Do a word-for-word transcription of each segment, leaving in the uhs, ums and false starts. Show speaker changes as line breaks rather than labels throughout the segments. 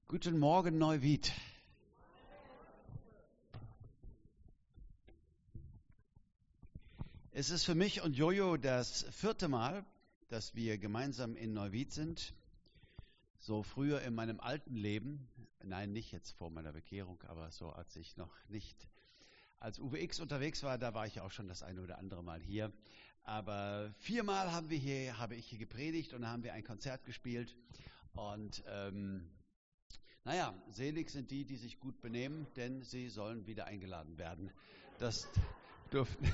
Guten Morgen, Neuwied. Es ist für mich und Jojo das vierte Mal, dass wir gemeinsam in Neuwied sind. So früher in meinem alten Leben, nein, nicht jetzt vor meiner Bekehrung, aber so als ich noch nicht als U W X unterwegs war, da war ich auch schon das eine oder andere Mal hier. Aber viermal haben wir hier, habe ich hier gepredigt und da haben wir ein Konzert gespielt. Und ähm, naja, selig sind die, die sich gut benehmen, denn sie sollen wieder eingeladen werden. Das durften,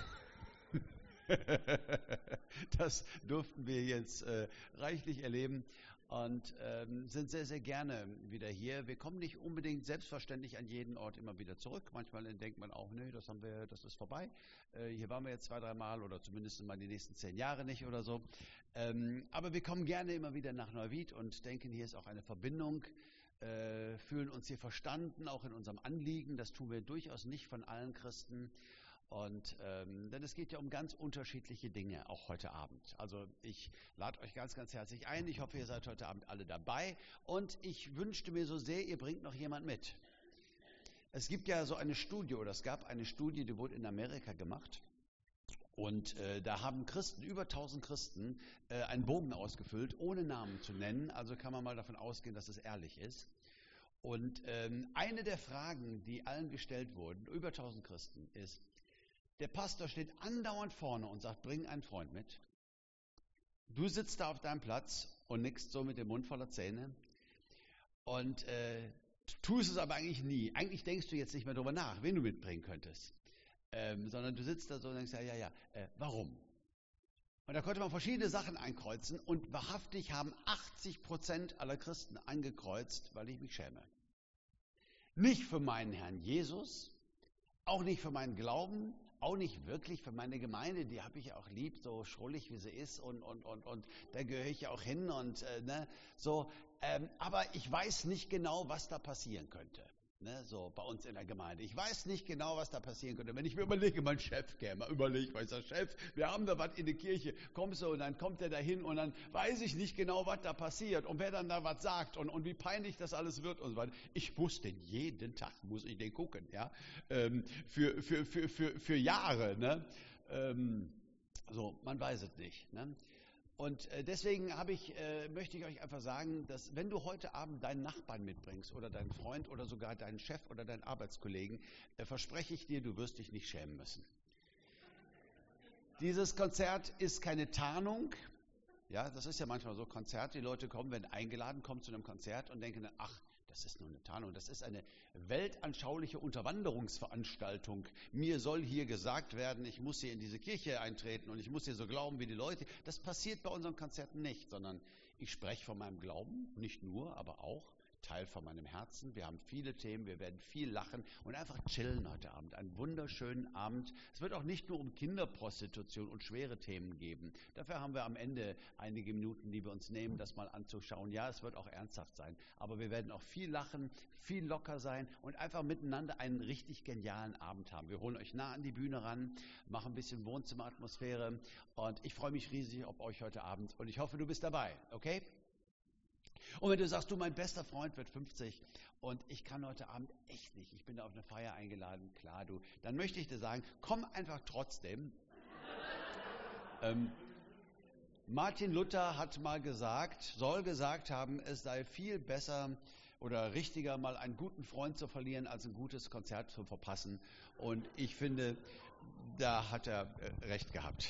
das durften wir jetzt äh, reichlich erleben und ähm, sind sehr, sehr gerne wieder hier. Wir kommen nicht unbedingt selbstverständlich an jeden Ort immer wieder zurück. Manchmal denkt man auch, nee, das haben wir, das ist vorbei. Äh, hier waren wir jetzt zwei, drei Mal oder zumindest mal die nächsten zehn Jahre nicht oder so. Ähm, aber wir kommen gerne immer wieder nach Neuwied und denken, hier ist auch eine Verbindung. Äh, fühlen uns hier verstanden, auch in unserem Anliegen. Das tun wir durchaus nicht von allen Christen. Und ähm, denn es geht ja um ganz unterschiedliche Dinge, auch heute Abend. Also ich lade euch ganz, ganz herzlich ein. Ich hoffe, ihr seid heute Abend alle dabei. Und ich wünschte mir so sehr, ihr bringt noch jemand mit. Es gibt ja so eine Studie, oder es gab eine Studie, die wurde in Amerika gemacht. Und äh, da haben Christen, über tausend Christen, äh, einen Bogen ausgefüllt, ohne Namen zu nennen. Also kann man mal davon ausgehen, dass es ehrlich ist. Und ähm, eine der Fragen, die allen gestellt wurden, über tausend Christen, ist: Der Pastor steht andauernd vorne und sagt, bring einen Freund mit. Du sitzt da auf deinem Platz und nickst so mit dem Mund voller Zähne und äh, tust es aber eigentlich nie. Eigentlich denkst du jetzt nicht mehr darüber nach, wen du mitbringen könntest. Ähm, sondern du sitzt da so und denkst, ja, ja, ja, äh, warum? Und da konnte man verschiedene Sachen einkreuzen und wahrhaftig haben achtzig Prozent aller Christen angekreuzt, weil ich mich schäme. Nicht für meinen Herrn Jesus, auch nicht für meinen Glauben, auch nicht wirklich für meine Gemeinde, die habe ich ja auch lieb, so schrullig wie sie ist und, und, und, und da gehöre ich ja auch hin und äh, ne, so, ähm, aber ich weiß nicht genau, was da passieren könnte. Ne, so bei uns in der Gemeinde. Ich weiß nicht genau, was da passieren könnte. Wenn ich mir überlege, mein Chef käme, überlege, weiß der Chef, wir haben da was in der Kirche, kommst du und dann kommt er da hin und dann weiß ich nicht genau, was da passiert und wer dann da was sagt und, und wie peinlich das alles wird und so weiter. Ich muss den jeden Tag, muss ich den gucken, ja, ähm, für, für, für, für, für Jahre, ne, ähm, so, man weiß es nicht, ne. Und deswegen habe ich, äh, möchte ich euch einfach sagen, dass wenn du heute Abend deinen Nachbarn mitbringst oder deinen Freund oder sogar deinen Chef oder deinen Arbeitskollegen, äh, verspreche ich dir, du wirst dich nicht schämen müssen. Dieses Konzert ist keine Tarnung. Ja, das ist ja manchmal so, Konzert, die Leute kommen, werden eingeladen, kommen zu einem Konzert und denken, ach, das ist nur eine Tarnung, das ist eine weltanschauliche Unterwanderungsveranstaltung. Mir soll hier gesagt werden, ich muss hier in diese Kirche eintreten und ich muss hier so glauben wie die Leute. Das passiert bei unseren Konzerten nicht, sondern ich spreche von meinem Glauben, nicht nur, aber auch Teil von meinem Herzen. Wir haben viele Themen, wir werden viel lachen und einfach chillen heute Abend. Einen wunderschönen Abend. Es wird auch nicht nur um Kinderprostitution und schwere Themen geben. Dafür haben wir am Ende einige Minuten, die wir uns nehmen, das mal anzuschauen. Ja, es wird auch ernsthaft sein, aber wir werden auch viel lachen, viel locker sein und einfach miteinander einen richtig genialen Abend haben. Wir holen euch nah an die Bühne ran, machen ein bisschen Wohnzimmeratmosphäre und ich freue mich riesig auf euch heute Abend und ich hoffe, du bist dabei, okay? Und wenn du sagst, du, mein bester Freund wird fünfzig und ich kann heute Abend echt nicht, ich bin da auf eine Feier eingeladen, klar du, dann möchte ich dir sagen, komm einfach trotzdem. ähm, Martin Luther hat mal gesagt, soll gesagt haben, es sei viel besser oder richtiger, mal einen guten Freund zu verlieren, als ein gutes Konzert zu verpassen. Und ich finde, da hat er äh, recht gehabt.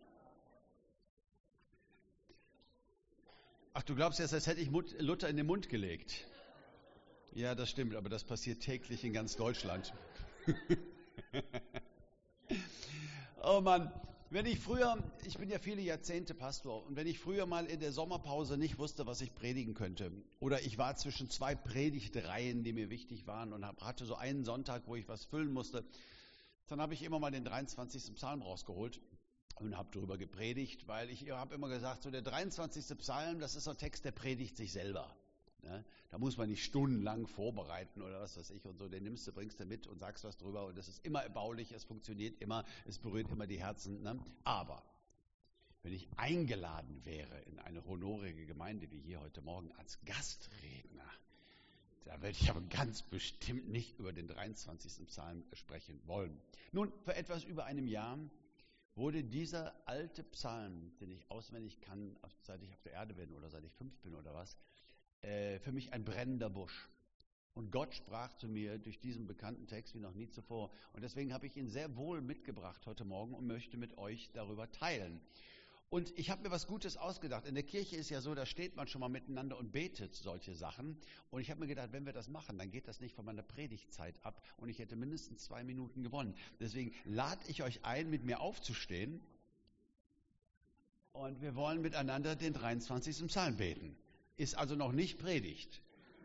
Ach, du glaubst jetzt, als hätte ich Luther in den Mund gelegt. Ja, das stimmt, aber das passiert täglich in ganz Deutschland. Oh Mann, wenn ich früher, ich bin ja viele Jahrzehnte Pastor, und wenn ich früher mal in der Sommerpause nicht wusste, was ich predigen könnte, oder ich war zwischen zwei Predigtreihen, die mir wichtig waren, und hatte so einen Sonntag, wo ich was füllen musste, dann habe ich immer mal den dreiundzwanzigsten Psalm rausgeholt und habe darüber gepredigt, weil ich habe immer gesagt, so der dreiundzwanzigste Psalm, das ist so ein Text, der predigt sich selber. Ne? Da muss man nicht stundenlang vorbereiten oder was weiß ich und so, den nimmst du, bringst du mit und sagst was drüber und das ist immer erbaulich, es funktioniert immer, es berührt immer die Herzen. Ne? Aber wenn ich eingeladen wäre in eine honorige Gemeinde wie hier heute Morgen als Gastredner, Da werde ich aber ganz bestimmt nicht über den dreiundzwanzigsten Psalm sprechen wollen. Nun, vor etwas über einem Jahr wurde dieser alte Psalm, den ich auswendig kann, seit ich auf der Erde bin oder seit ich fünf bin oder was, äh, für mich ein brennender Busch. Und Gott sprach zu mir durch diesen bekannten Text wie noch nie zuvor. Und deswegen habe ich ihn sehr wohl mitgebracht heute Morgen und möchte mit euch darüber teilen. Und ich habe mir was Gutes ausgedacht. In der Kirche ist ja so, da steht man schon mal miteinander und betet solche Sachen. Und ich habe mir gedacht, wenn wir das machen, dann geht das nicht von meiner Predigtzeit ab. Und ich hätte mindestens zwei Minuten gewonnen. Deswegen lade ich euch ein, mit mir aufzustehen. Und wir wollen miteinander den dreiundzwanzigsten Psalm beten. Ist also noch nicht Predigt.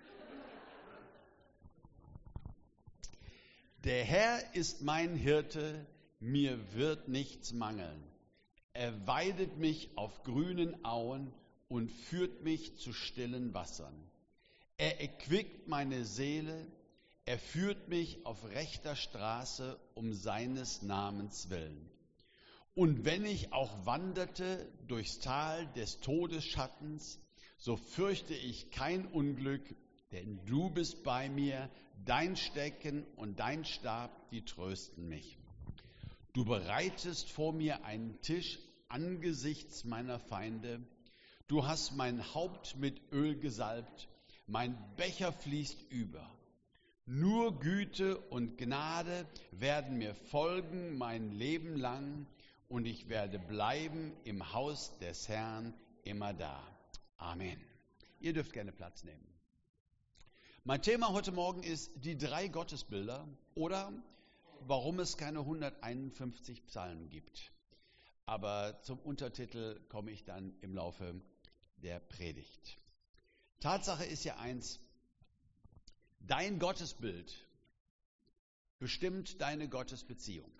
Der Herr ist mein Hirte, mir wird nichts mangeln. Er weidet mich auf grünen Auen und führt mich zu stillen Wassern. Er erquickt meine Seele, er führt mich auf rechter Straße um seines Namens willen. Und wenn ich auch wanderte durchs Tal des Todesschattens, so fürchte ich kein Unglück, denn du bist bei mir, dein Stecken und dein Stab, die trösten mich. Du bereitest vor mir einen Tisch angesichts meiner Feinde. Du hast mein Haupt mit Öl gesalbt, mein Becher fließt über. Nur Güte und Gnade werden mir folgen mein Leben lang und ich werde bleiben im Haus des Herrn immer da. Amen. Ihr dürft gerne Platz nehmen. Mein Thema heute Morgen ist die drei Gottesbilder oder warum es keine hunderteinundfünfzig Psalmen gibt. Aber zum Untertitel komme ich dann im Laufe der Predigt. Tatsache ist ja eins, dein Gottesbild bestimmt deine Gottesbeziehung.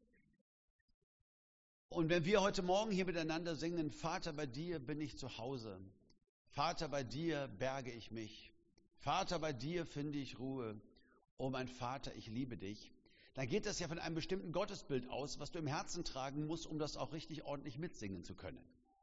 Und wenn wir heute Morgen hier miteinander singen, Vater, bei dir bin ich zu Hause, Vater, bei dir berge ich mich, Vater, bei dir finde ich Ruhe, oh mein Vater, ich liebe dich, dann geht das ja von einem bestimmten Gottesbild aus, was du im Herzen tragen musst, um das auch richtig ordentlich mitsingen zu können.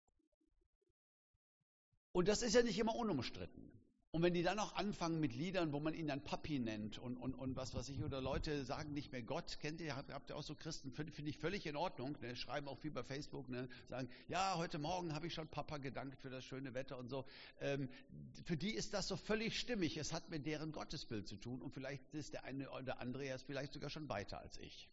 Und das ist ja nicht immer unumstritten. Und wenn die dann auch anfangen mit Liedern, wo man ihn dann Papi nennt und, und, und was weiß ich, oder Leute sagen nicht mehr Gott, kennt ihr, habt, habt ihr auch so Christen, finde find ich völlig in Ordnung, ne, schreiben auch viel bei Facebook, ne, sagen, ja, heute Morgen habe ich schon Papa gedankt für das schöne Wetter und so. Ähm, für die ist das so völlig stimmig, es hat mit deren Gottesbild zu tun und vielleicht ist der eine oder andere ja vielleicht sogar schon weiter als ich.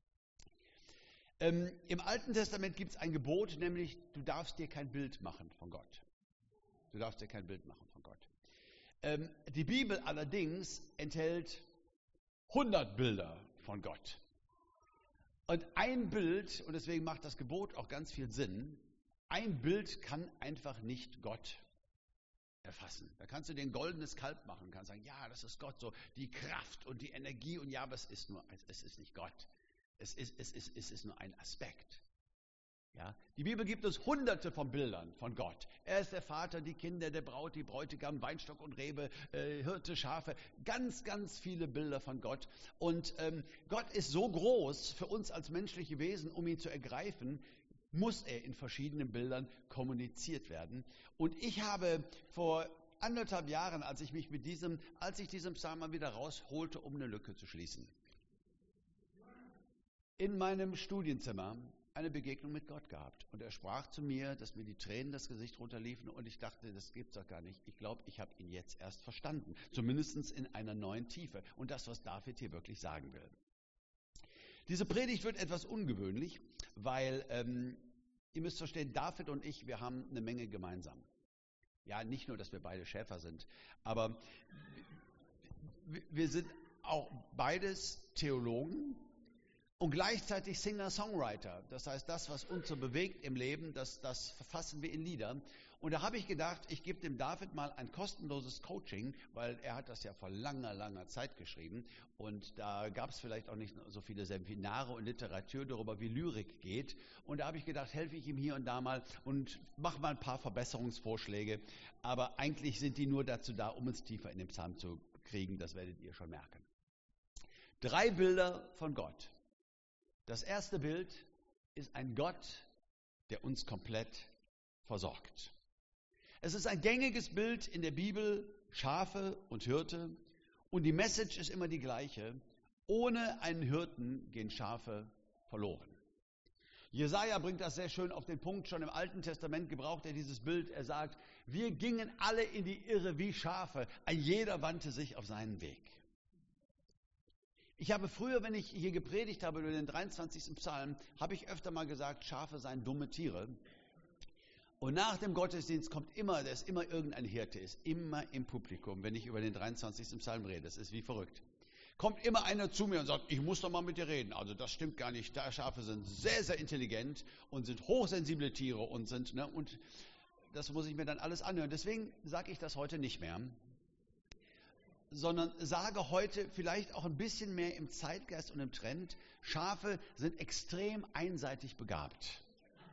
Ähm, Im Alten Testament gibt es ein Gebot, nämlich du darfst dir kein Bild machen von Gott. Du darfst dir kein Bild machen von Gott. Ähm, die Bibel allerdings enthält hundert Bilder von Gott. Und ein Bild, und deswegen macht das Gebot auch ganz viel Sinn, ein Bild kann einfach nicht Gott erfassen. Da kannst du dir ein goldenes Kalb machen, kannst sagen, ja, das ist Gott, so die Kraft und die Energie, und ja, aber es ist nur, es ist nicht Gott. Es ist, es ist, es ist nur ein Aspekt. Ja, die Bibel gibt uns hunderte von Bildern von Gott. Er ist der Vater, die Kinder, der Braut, die Bräutigam, Weinstock und Rebe, äh, Hirte, Schafe. Ganz, ganz viele Bilder von Gott. Und ähm, Gott ist so groß für uns als menschliche Wesen, um ihn zu ergreifen, muss er in verschiedenen Bildern kommuniziert werden. Und ich habe vor anderthalb Jahren, als ich mich mit diesem, als ich diesen Psalm mal wieder rausholte, um eine Lücke zu schließen, in meinem Studienzimmer eine Begegnung mit Gott gehabt. Und er sprach zu mir, dass mir die Tränen das Gesicht runterliefen und ich dachte, das gibt's doch gar nicht. Ich glaube, ich habe ihn jetzt erst verstanden. Zumindest in einer neuen Tiefe. Und das, was David hier wirklich sagen will. Diese Predigt wird etwas ungewöhnlich, weil, ähm, ihr müsst verstehen, David und ich, wir haben eine Menge gemeinsam. Ja, nicht nur, dass wir beide Schäfer sind, aber wir sind auch beides Theologen, und gleichzeitig Singer-Songwriter. Das heißt, das, was uns so bewegt im Leben, das, das verfassen wir in Lieder. Und da habe ich gedacht, ich gebe dem David mal ein kostenloses Coaching, weil er hat das ja vor langer, langer Zeit geschrieben. Und da gab es vielleicht auch nicht so viele Seminare und Literatur darüber, wie Lyrik geht. Und da habe ich gedacht, helfe ich ihm hier und da mal und mache mal ein paar Verbesserungsvorschläge. Aber eigentlich sind die nur dazu da, um uns tiefer in den Psalm zu kriegen. Das werdet ihr schon merken. Drei Bilder von Gott. Das erste Bild ist ein Gott, der uns komplett versorgt. Es ist ein gängiges Bild in der Bibel, Schafe und Hirte. Und die Message ist immer die gleiche. Ohne einen Hirten gehen Schafe verloren. Jesaja bringt das sehr schön auf den Punkt. Schon im Alten Testament gebraucht er dieses Bild. Er sagt, wir gingen alle in die Irre wie Schafe. Ein jeder wandte sich auf seinen Weg. Ich habe früher, wenn ich hier gepredigt habe über den dreiundzwanzigsten Psalm, habe ich öfter mal gesagt, Schafe seien dumme Tiere. Und nach dem Gottesdienst kommt immer, da ist immer irgendein Hirte, ist immer im Publikum, wenn ich über den dreiundzwanzigsten Psalm rede. Das ist wie verrückt. Kommt immer einer zu mir und sagt, ich muss doch mal mit dir reden. Also das stimmt gar nicht. Da Schafe sind sehr, sehr intelligent und sind hochsensible Tiere und sind, ne, und das muss ich mir dann alles anhören. Deswegen sage ich das heute nicht mehr, sondern sage heute vielleicht auch ein bisschen mehr im Zeitgeist und im Trend, Schafe sind extrem einseitig begabt.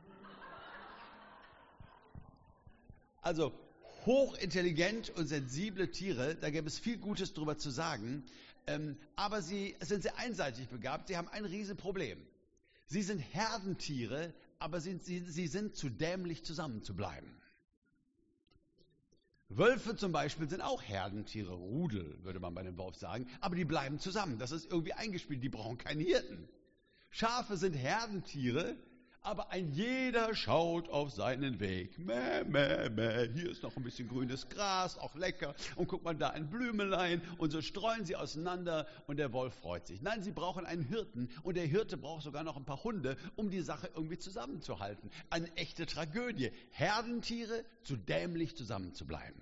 Also hochintelligent und sensible Tiere, da gäbe es viel Gutes drüber zu sagen, ähm, aber sie sind sehr einseitig begabt, sie haben ein Riesenproblem. Sie sind Herdentiere, aber sie, sie, sie sind zu dämlich zusammen zu bleiben. Wölfe zum Beispiel sind auch Herdentiere, Rudel, würde man bei dem Wolf sagen, aber die bleiben zusammen. Das ist irgendwie eingespielt, die brauchen keinen Hirten. Schafe sind Herdentiere, aber ein jeder schaut auf seinen Weg. Mäh, mäh, mäh. Hier ist noch ein bisschen grünes Gras, auch lecker. Und guck mal, da ein Blümelein. Und so streuen sie auseinander und der Wolf freut sich. Nein, sie brauchen einen Hirten und der Hirte braucht sogar noch ein paar Hunde, um die Sache irgendwie zusammenzuhalten. Eine echte Tragödie. Herdentiere zu dämlich zusammenzubleiben.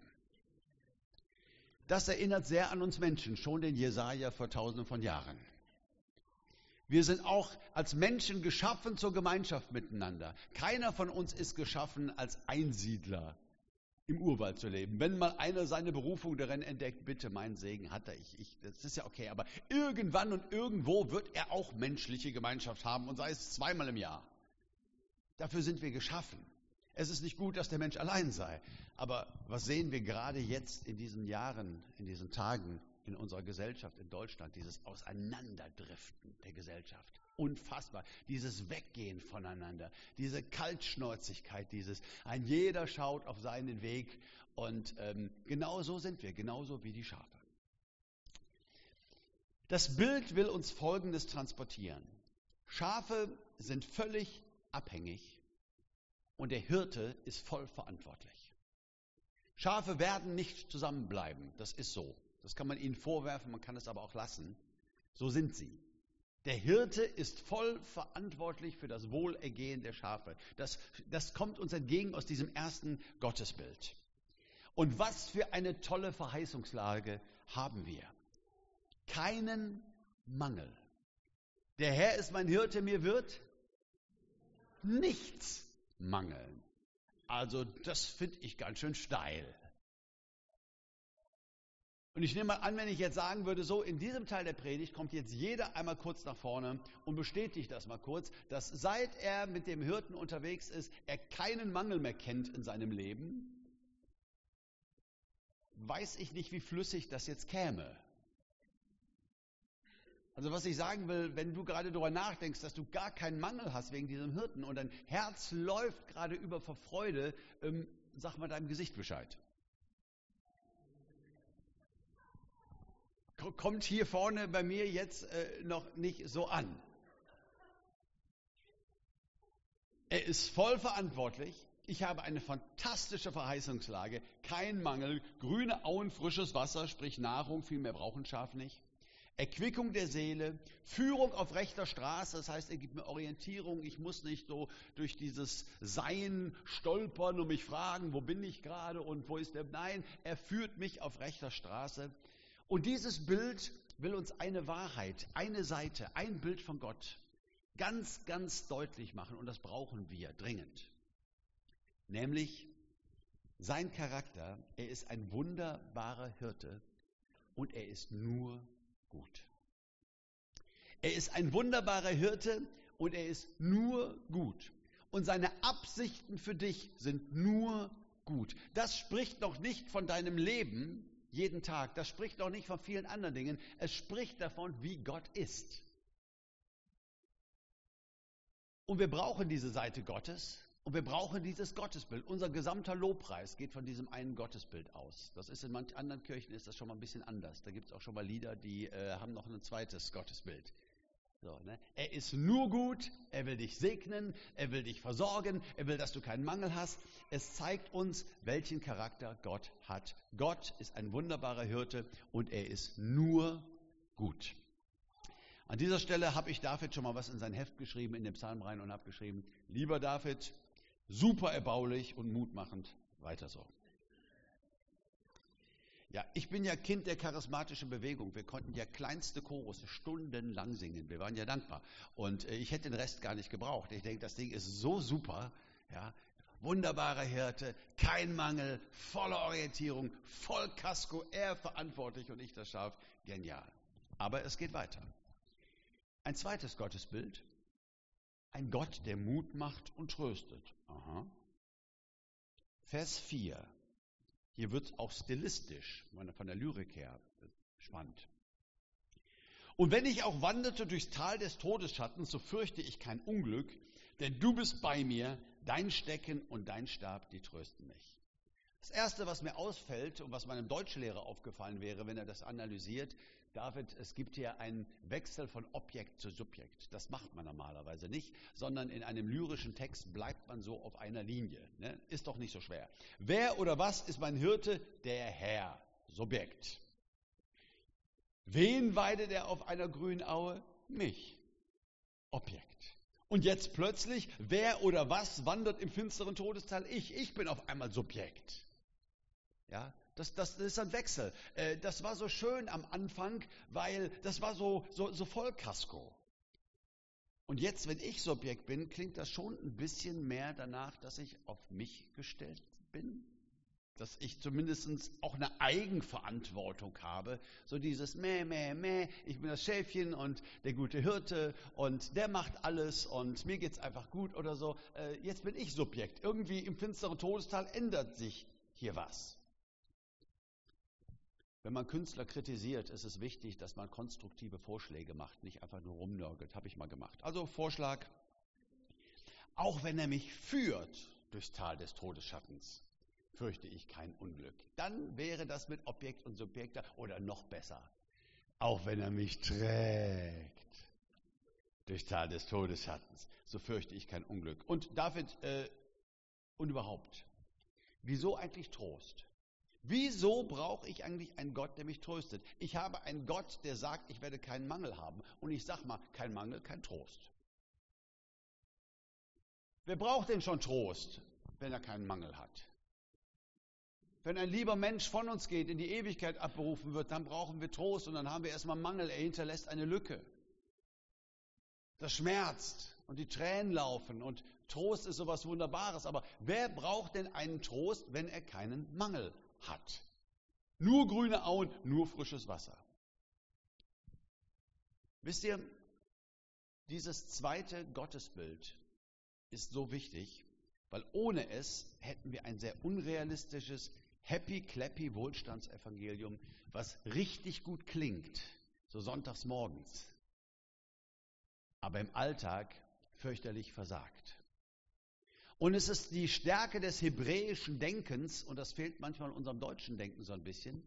Das erinnert sehr an uns Menschen, schon den Jesaja vor tausenden von Jahren. Wir sind auch als Menschen geschaffen zur Gemeinschaft miteinander. Keiner von uns ist geschaffen, als Einsiedler im Urwald zu leben. Wenn mal einer seine Berufung darin entdeckt, bitte, meinen Segen hat er. Ich, ich, das ist ja okay, aber irgendwann und irgendwo wird er auch menschliche Gemeinschaft haben und sei es zweimal im Jahr. Dafür sind wir geschaffen. Es ist nicht gut, dass der Mensch allein sei. Aber was sehen wir gerade jetzt in diesen Jahren, in diesen Tagen, in unserer Gesellschaft in Deutschland, dieses Auseinanderdriften der Gesellschaft. Unfassbar. Dieses Weggehen voneinander, diese Kaltschnäuzigkeit, dieses ein jeder schaut auf seinen Weg und ähm, genau so sind wir, genauso wie die Schafe. Das Bild will uns Folgendes transportieren. Schafe sind völlig abhängig und der Hirte ist voll verantwortlich. Schafe werden nicht zusammenbleiben, das ist so. Das kann man ihnen vorwerfen, man kann es aber auch lassen. So sind sie. Der Hirte ist voll verantwortlich für das Wohlergehen der Schafe. Das, das kommt uns entgegen aus diesem ersten Gottesbild. Und was für eine tolle Verheißungslage haben wir. Keinen Mangel. Der Herr ist mein Hirte, mir wird nichts mangeln. Also das finde ich ganz schön steil. Und ich nehme mal an, wenn ich jetzt sagen würde, so in diesem Teil der Predigt kommt jetzt jeder einmal kurz nach vorne und bestätigt das mal kurz, dass seit er mit dem Hirten unterwegs ist, er keinen Mangel mehr kennt in seinem Leben. Weiß ich nicht, wie flüssig das jetzt käme. Also was ich sagen will, wenn du gerade darüber nachdenkst, dass du gar keinen Mangel hast wegen diesem Hirten und dein Herz läuft gerade über vor Freude, ähm, sag mal deinem Gesicht Bescheid. Kommt hier vorne bei mir jetzt äh, noch nicht so an. Er ist voll verantwortlich. Ich habe eine fantastische Verheißungslage. Kein Mangel. Grüne Auen, frisches Wasser, sprich Nahrung. Viel mehr brauchen Schaf nicht. Erquickung der Seele. Führung auf rechter Straße. Das heißt, er gibt mir Orientierung. Ich muss nicht so durch dieses Sein stolpern und mich fragen, wo bin ich gerade und wo ist der... Nein, er führt mich auf rechter Straße. Und dieses Bild will uns eine Wahrheit, eine Seite, ein Bild von Gott ganz, ganz deutlich machen. Und das brauchen wir dringend. Nämlich sein Charakter. Er ist ein wunderbarer Hirte und er ist nur gut. Er ist ein wunderbarer Hirte und er ist nur gut. Und seine Absichten für dich sind nur gut. Das spricht noch nicht von deinem Leben jeden Tag. Das spricht noch nicht von vielen anderen Dingen. Es spricht davon, wie Gott ist. Und wir brauchen diese Seite Gottes. Und wir brauchen dieses Gottesbild. Unser gesamter Lobpreis geht von diesem einen Gottesbild aus. Das ist in manchen anderen Kirchen ist das schon mal ein bisschen anders. Da gibt es auch schon mal Lieder, die äh, haben noch ein zweites Gottesbild. So, ne? Er ist nur gut, er will dich segnen, er will dich versorgen, er will, dass du keinen Mangel hast. Es zeigt uns, welchen Charakter Gott hat. Gott ist ein wunderbarer Hirte und er ist nur gut. An dieser Stelle habe ich David schon mal was in sein Heft geschrieben, in den Psalm rein und habe geschrieben, lieber David, super erbaulich und mutmachend, weiter so. Ja, ich bin ja Kind der charismatischen Bewegung. Wir konnten ja kleinste Chorusse stundenlang singen. Wir waren ja dankbar. Und äh, ich hätte den Rest gar nicht gebraucht. Ich denke, das Ding ist so super. Ja, wunderbarer Hirte, kein Mangel, volle Orientierung, voll Kasko, er verantwortlich und ich das Schaf. Genial. Aber es geht weiter. Ein zweites Gottesbild. Ein Gott, der Mut macht und tröstet. Aha. Vers vier. Hier wird es auch stilistisch, von der Lyrik her, spannend. Und wenn ich auch wanderte durchs Tal des Todesschattens, so fürchte ich kein Unglück, denn du bist bei mir, dein Stecken und dein Stab, die trösten mich. Das Erste, was mir ausfällt und was meinem Deutschlehrer aufgefallen wäre, wenn er das analysiert, David, es gibt hier einen Wechsel von Objekt zu Subjekt. Das macht man normalerweise nicht, sondern in einem lyrischen Text bleibt man so auf einer Linie. Ne? Ist doch nicht so schwer. Wer oder was ist mein Hirte? Der Herr. Subjekt. Wen weidet er auf einer grünen Aue? Mich. Objekt. Und jetzt plötzlich, wer oder was wandert im finsteren Todestal? Ich. Ich bin auf einmal Subjekt. Ja, das, das ist ein Wechsel. Äh, das war so schön am Anfang, weil das war so, so, so voll Kasko. Und jetzt, wenn ich Subjekt bin, klingt das schon ein bisschen mehr danach, dass ich auf mich gestellt bin. Dass ich zumindest auch eine Eigenverantwortung habe. So dieses Mäh, Mäh, Mäh, ich bin das Schäfchen und der gute Hirte und der macht alles und mir geht's einfach gut oder so. Äh, jetzt bin ich Subjekt. Irgendwie im finsteren Todestal ändert sich hier was. Wenn man Künstler kritisiert, ist es wichtig, dass man konstruktive Vorschläge macht, nicht einfach nur rumnörgelt, habe ich mal gemacht. Also Vorschlag, auch wenn er mich führt durchs Tal des Todesschattens, fürchte ich kein Unglück. Dann wäre das mit Objekt und Subjekt oder noch besser, auch wenn er mich trägt durchs Tal des Todesschattens, so fürchte ich kein Unglück. Und David, äh, und überhaupt, wieso eigentlich Trost? Wieso brauche ich eigentlich einen Gott, der mich tröstet? Ich habe einen Gott, der sagt, ich werde keinen Mangel haben. Und ich sage mal, kein Mangel, kein Trost. Wer braucht denn schon Trost, wenn er keinen Mangel hat? Wenn ein lieber Mensch von uns geht, in die Ewigkeit abberufen wird, dann brauchen wir Trost und dann haben wir erstmal Mangel. Er hinterlässt eine Lücke. Das schmerzt und die Tränen laufen und Trost ist sowas Wunderbares. Aber wer braucht denn einen Trost, wenn er keinen Mangel hat? Nur grüne Auen, nur frisches Wasser. Wisst ihr, dieses zweite Gottesbild ist so wichtig, weil ohne es hätten wir ein sehr unrealistisches, happy-clappy Wohlstandsevangelium, was richtig gut klingt, so sonntags morgens, aber im Alltag fürchterlich versagt. Und es ist die Stärke des hebräischen Denkens, und das fehlt manchmal in unserem deutschen Denken so ein bisschen,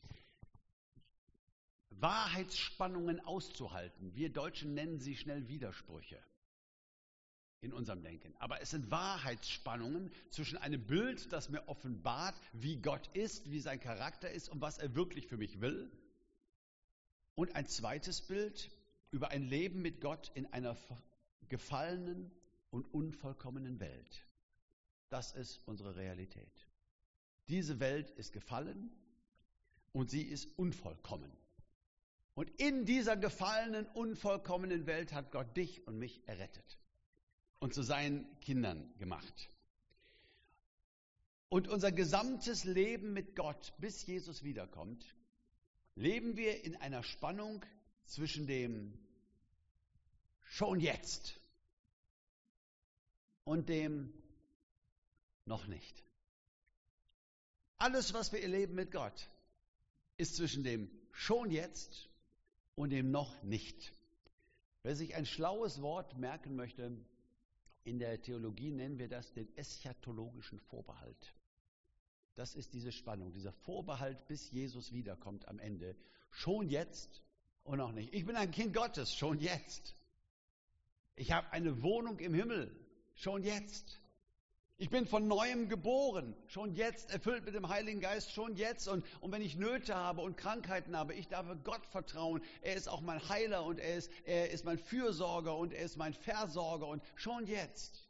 Wahrheitsspannungen auszuhalten. Wir Deutschen nennen sie schnell Widersprüche in unserem Denken. Aber es sind Wahrheitsspannungen zwischen einem Bild, das mir offenbart, wie Gott ist, wie sein Charakter ist und was er wirklich für mich will. Und ein zweites Bild über ein Leben mit Gott in einer gefallenen und unvollkommenen Welt. Das ist unsere Realität. Diese Welt ist gefallen und sie ist unvollkommen. Und in dieser gefallenen, unvollkommenen Welt hat Gott dich und mich errettet und zu seinen Kindern gemacht. Und unser gesamtes Leben mit Gott, bis Jesus wiederkommt, leben wir in einer Spannung zwischen dem schon jetzt und dem noch nicht. Alles, was wir erleben mit Gott, ist zwischen dem schon jetzt und dem noch nicht. Wer sich ein schlaues Wort merken möchte, In der Theologie nennen wir das den eschatologischen Vorbehalt. Das ist diese Spannung, dieser Vorbehalt, bis Jesus wiederkommt am Ende. Schon jetzt und noch nicht. Ich bin ein Kind Gottes, schon jetzt. Ich habe eine Wohnung im Himmel, schon jetzt. Ich bin von Neuem geboren, schon jetzt, erfüllt mit dem Heiligen Geist, schon jetzt. Und, und wenn ich Nöte habe und Krankheiten habe, ich darf Gott vertrauen. Er ist auch mein Heiler und er ist, er ist mein Fürsorger und er ist mein Versorger und schon jetzt.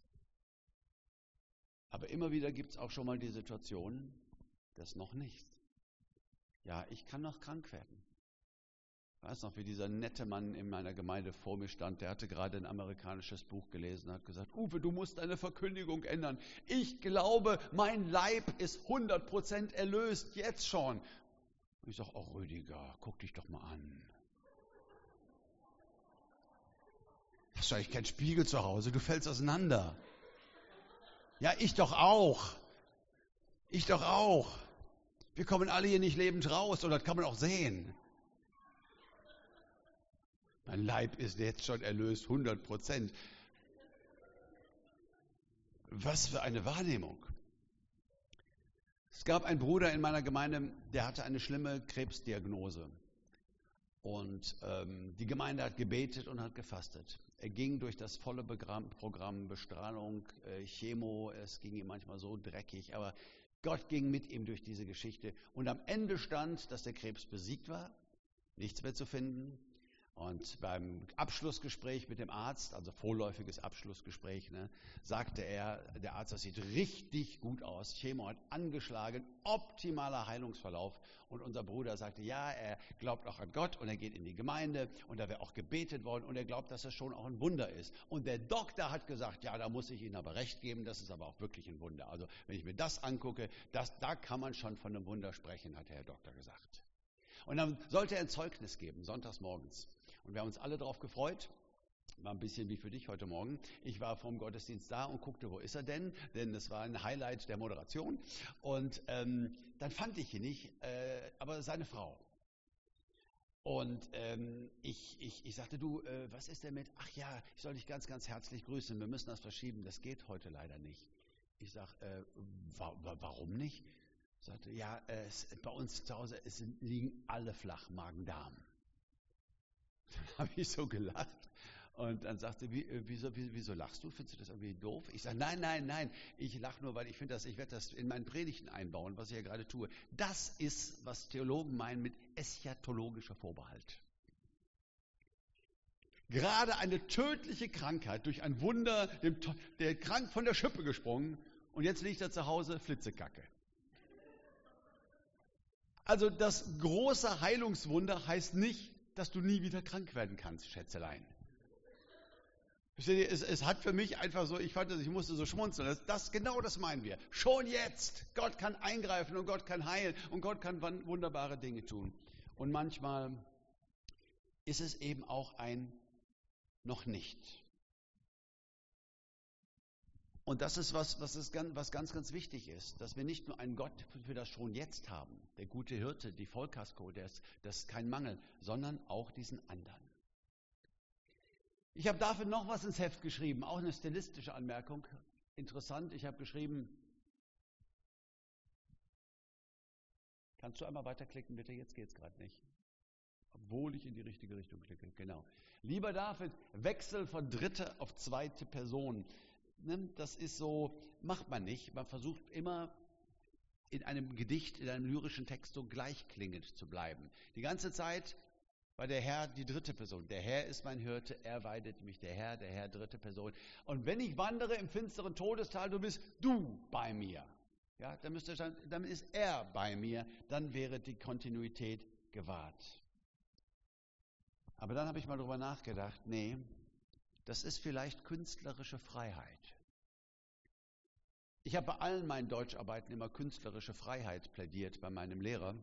Aber immer wieder gibt es auch schon mal die Situation, das noch nicht. Ja, ich kann noch krank werden. Ich weiß noch, wie dieser nette Mann in meiner Gemeinde vor mir stand, der hatte gerade ein amerikanisches Buch gelesen und hat gesagt, Uwe, du musst deine Verkündigung ändern. Ich glaube, mein Leib ist hundert Prozent erlöst, jetzt schon. Und ich sage, oh Rüdiger, guck dich doch mal an. Hast du eigentlich keinen Spiegel zu Hause? Du fällst auseinander. Ja, ich doch auch. Ich doch auch. Wir kommen alle hier nicht lebend raus und das kann man auch sehen. Mein Leib ist jetzt schon erlöst, hundert Prozent. Was für eine Wahrnehmung. Es gab einen Bruder in meiner Gemeinde, der hatte eine schlimme Krebsdiagnose. Und ähm, die Gemeinde hat gebetet und hat gefastet. Er ging durch das volle Programm, Programm Bestrahlung, äh, Chemo, es ging ihm manchmal so dreckig, aber Gott ging mit ihm durch diese Geschichte. Und am Ende stand, dass der Krebs besiegt war, nichts mehr zu finden. Und beim Abschlussgespräch mit dem Arzt, also vorläufiges Abschlussgespräch, ne, sagte er, der Arzt, das sieht richtig gut aus, Chemo hat angeschlagen, optimaler Heilungsverlauf. Und unser Bruder sagte, ja, er glaubt auch an Gott und er geht in die Gemeinde und da wäre auch gebetet worden und er glaubt, dass das schon auch ein Wunder ist. Und der Doktor hat gesagt, ja, da muss ich Ihnen aber recht geben, das ist aber auch wirklich ein Wunder. Also wenn ich mir das angucke, das, da kann man schon von einem Wunder sprechen, hat der Herr Doktor gesagt. Und dann sollte er ein Zeugnis geben, sonntags morgens. Und wir haben uns alle darauf gefreut. War ein bisschen wie für dich heute Morgen. Ich war vom Gottesdienst da und guckte, wo ist er denn? Denn es war ein Highlight der Moderation. Und ähm, dann fand ich ihn nicht, äh, aber seine Frau. Und ähm, ich, ich, ich sagte, du, äh, was ist denn mit? Ach ja, ich soll dich ganz, ganz herzlich grüßen. Wir müssen das verschieben. Das geht heute leider nicht. Ich sage, äh, wa warum nicht? Ich sagte, ja, äh, es, bei uns zu Hause es liegen alle flach, Magen-Darm. Dann habe ich so gelacht und dann sagte, wie, wieso, wieso, wieso lachst du? Findest du das irgendwie doof? Ich sage, nein, nein, nein, ich lache nur, weil ich finde, dass ich werde das in meinen Predigten einbauen, was ich ja gerade tue. Das ist, was Theologen meinen mit eschatologischer Vorbehalt. Gerade eine tödliche Krankheit durch ein Wunder, dem, der krank von der Schippe gesprungen und jetzt liegt er zu Hause, Flitzekacke. Also das große Heilungswunder heißt nicht, dass du nie wieder krank werden kannst, Schätzelein. Versteht ihr, es, es hat für mich einfach so, ich fand das, ich musste so schmunzeln. Das, das, genau das meinen wir. Schon jetzt. Gott kann eingreifen und Gott kann heilen und Gott kann wunderbare Dinge tun. Und manchmal ist es eben auch ein noch nicht. Und das ist was, was, ist ganz, was ganz, ganz wichtig ist, dass wir nicht nur einen Gott für das schon jetzt haben, der gute Hirte, die Vollkasko, der ist, das ist kein Mangel, sondern auch diesen anderen. Ich habe dafür noch was ins Heft geschrieben, auch eine stilistische Anmerkung. Interessant, ich habe geschrieben, kannst du einmal weiterklicken, bitte? Jetzt geht es gerade nicht. Obwohl ich in die richtige Richtung klicke, genau. Lieber David, Wechsel von dritte auf zweite Person. Das ist so, macht man nicht. Man versucht immer in einem Gedicht, in einem lyrischen Text so gleichklingend zu bleiben. Die ganze Zeit war der Herr die dritte Person. Der Herr ist mein Hirte, er weidet mich. Der Herr, der Herr, dritte Person. Und wenn ich wandere im finsteren Todestal, du bist du bei mir. Ja, dann, müsste, dann ist er bei mir. Dann wäre die Kontinuität gewahrt. Aber dann habe ich mal drüber nachgedacht, nee, das ist vielleicht künstlerische Freiheit. Ich habe bei allen meinen Deutscharbeiten immer künstlerische Freiheit plädiert bei meinem Lehrer.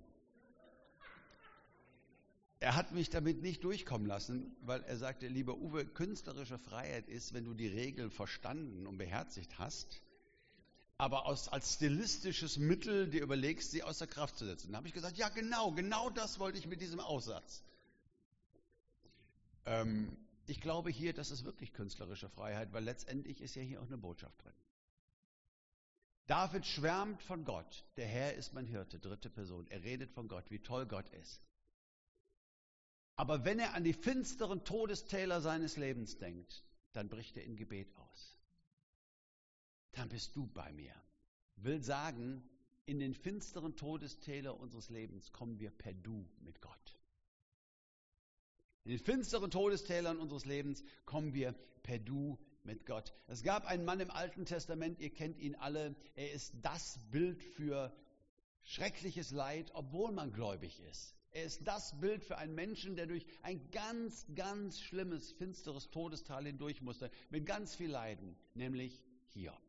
Er hat mich damit nicht durchkommen lassen, weil er sagte, lieber Uwe, künstlerische Freiheit ist, wenn du die Regeln verstanden und beherzigt hast, aber aus, als stilistisches Mittel dir überlegst, sie außer Kraft zu setzen. Da habe ich gesagt, ja genau, genau das wollte ich mit diesem Aussatz. Ähm, Ich glaube hier, das ist wirklich künstlerische Freiheit, weil letztendlich ist ja hier auch eine Botschaft drin. David schwärmt von Gott. Der Herr ist mein Hirte, dritte Person. Er redet von Gott, wie toll Gott ist. Aber wenn er an die finsteren Todestäler seines Lebens denkt, dann bricht er in Gebet aus. Dann bist du bei mir. Will sagen, in den finsteren Todestäler unseres Lebens kommen wir per Du mit Gott. In den finsteren Todestälern unseres Lebens kommen wir per Du mit Gott. Es gab einen Mann im Alten Testament, ihr kennt ihn alle, er ist das Bild für schreckliches Leid, obwohl man gläubig ist. Er ist das Bild für einen Menschen, der durch ein ganz, ganz schlimmes, finsteres Todestal hindurch musste, mit ganz viel Leiden, nämlich Hiob.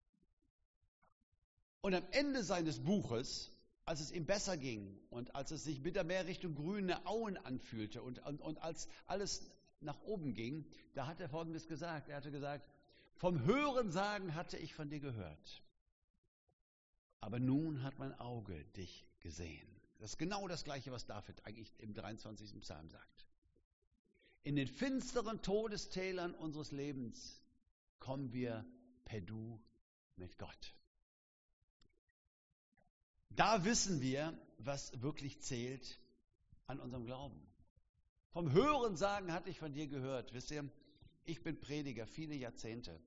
Und am Ende seines Buches, als es ihm besser ging und als es sich wieder mehr Richtung grüne Auen anfühlte und, und, und als alles nach oben ging, da hat er Folgendes gesagt. Er hatte gesagt, vom Hörensagen hatte ich von dir gehört, aber nun hat mein Auge dich gesehen. Das ist genau das Gleiche, was David eigentlich im dreiundzwanzigsten Psalm sagt. In den finsteren Todestälern unseres Lebens kommen wir per Du mit Gott. Da wissen wir, was wirklich zählt an unserem Glauben. Vom Hörensagen hatte ich von dir gehört. Wisst ihr, ich bin Prediger viele Jahrzehnte.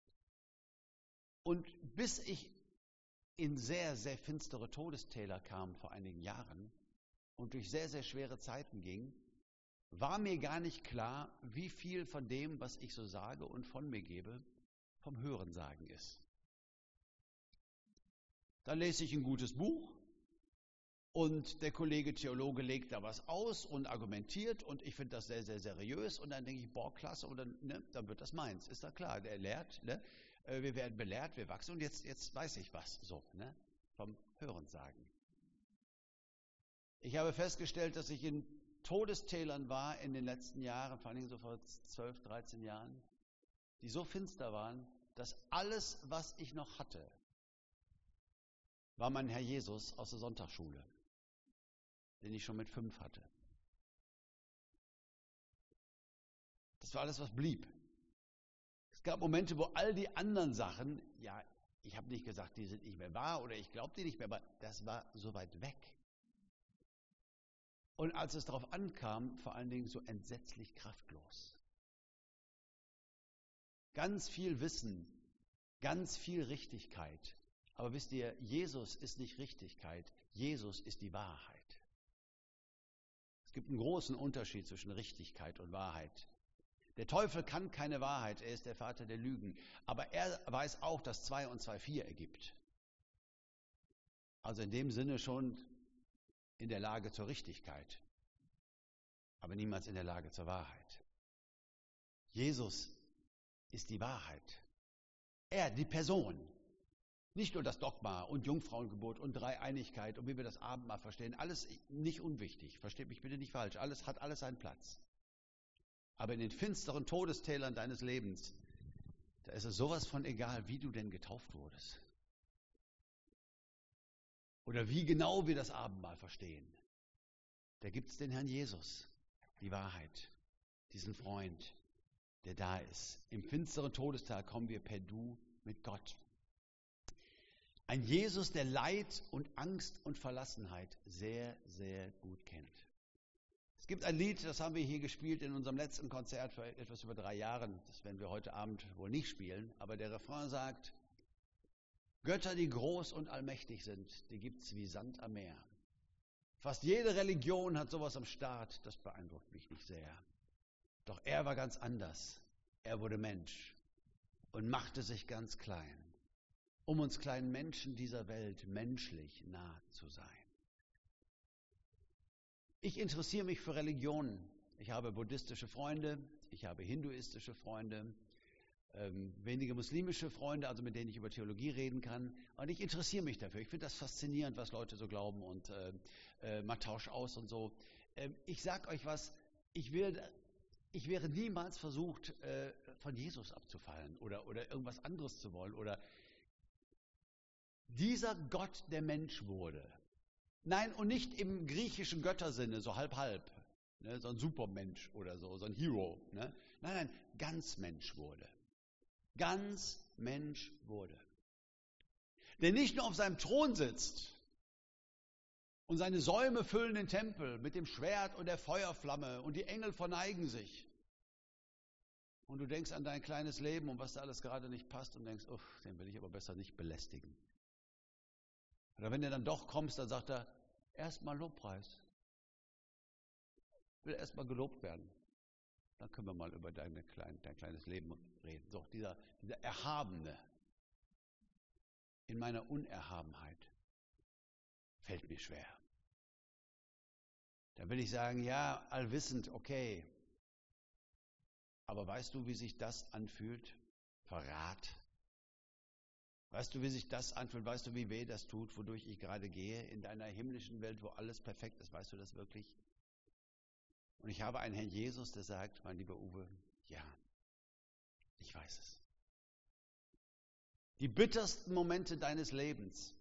Und bis ich in sehr, sehr finstere Todestäler kam vor einigen Jahren und durch sehr, sehr schwere Zeiten ging, war mir gar nicht klar, wie viel von dem, was ich so sage und von mir gebe, vom Hörensagen ist. Dann lese ich ein gutes Buch und der Kollege Theologe legt da was aus und argumentiert und ich finde das sehr, sehr seriös und dann denke ich, boah, klasse, und dann, ne, dann wird das meins. Ist da klar, der lehrt, ne? Wir werden belehrt, wir wachsen und jetzt, jetzt weiß ich was, so, ne? Vom Hörensagen. Ich habe festgestellt, dass ich in Todestälern war in den letzten Jahren, vor allen Dingen so vor zwölf, dreizehn Jahren, die so finster waren, dass alles, was ich noch hatte, war mein Herr Jesus aus der Sonntagsschule, den ich schon mit fünf hatte. Das war alles, was blieb. Es gab Momente, wo all die anderen Sachen, ja, ich habe nicht gesagt, die sind nicht mehr wahr oder ich glaube die nicht mehr, aber das war so weit weg. Und als es darauf ankam, vor allen Dingen so entsetzlich kraftlos. Ganz viel Wissen, ganz viel Richtigkeit. Aber wisst ihr, Jesus ist nicht Richtigkeit, Jesus ist die Wahrheit. Es gibt einen großen Unterschied zwischen Richtigkeit und Wahrheit. Der Teufel kann keine Wahrheit, er ist der Vater der Lügen. Aber er weiß auch, dass zwei und zwei vier ergibt. Also in dem Sinne schon in der Lage zur Richtigkeit, aber niemals in der Lage zur Wahrheit. Jesus ist die Wahrheit. Er, die Person. Nicht nur das Dogma und Jungfrauengebot und Dreieinigkeit und wie wir das Abendmahl verstehen, alles nicht unwichtig, versteht mich bitte nicht falsch, alles hat alles seinen Platz. Aber in den finsteren Todestälern deines Lebens, da ist es sowas von egal, wie du denn getauft wurdest. Oder wie genau wir das Abendmahl verstehen. Da gibt es den Herrn Jesus, die Wahrheit, diesen Freund, der da ist. Im finsteren Todestal kommen wir per Du mit Gott. Ein Jesus, der Leid und Angst und Verlassenheit sehr, sehr gut kennt. Es gibt ein Lied, das haben wir hier gespielt in unserem letzten Konzert vor etwas über drei Jahren. Das werden wir heute Abend wohl nicht spielen. Aber der Refrain sagt, Götter, die groß und allmächtig sind, die gibt's wie Sand am Meer. Fast jede Religion hat sowas am Start, das beeindruckt mich nicht sehr. Doch er war ganz anders. Er wurde Mensch und machte sich ganz klein, um uns kleinen Menschen dieser Welt menschlich nah zu sein. Ich interessiere mich für Religionen. Ich habe buddhistische Freunde, ich habe hinduistische Freunde, ähm, wenige muslimische Freunde, also mit denen ich über Theologie reden kann. Und ich interessiere mich dafür. Ich finde das faszinierend, was Leute so glauben und äh, äh, man tauscht aus und so. Ähm, ich sage euch was, ich, will, ich wäre niemals versucht, äh, von Jesus abzufallen oder, oder irgendwas anderes zu wollen. Oder dieser Gott, der Mensch wurde. Nein, und nicht im griechischen Göttersinne, so halb halb. ne, so ein Supermensch oder so, so ein Hero. Ne? Nein, nein, ganz Mensch wurde. Ganz Mensch wurde. Der nicht nur auf seinem Thron sitzt und seine Säume füllen den Tempel mit dem Schwert und der Feuerflamme und die Engel verneigen sich. Und du denkst an dein kleines Leben und was da alles gerade nicht passt und denkst, uff, den will ich aber besser nicht belästigen. Oder wenn du dann doch kommst, dann sagt er, erstmal Lobpreis. Ich will erstmal gelobt werden. Dann können wir mal über deine klein, dein kleines Leben reden. So, dieser, dieser Erhabene in meiner Unerhabenheit fällt mir schwer. Dann will ich sagen, ja, allwissend, okay. Aber weißt du, wie sich das anfühlt? Verrat. Weißt du, wie sich das anfühlt? Weißt du, wie weh das tut, wodurch ich gerade gehe in deiner himmlischen Welt, wo alles perfekt ist? Weißt du das wirklich? Und ich habe einen Herrn Jesus, der sagt, mein lieber Uwe, ja, ich weiß es. Die bittersten Momente deines Lebens,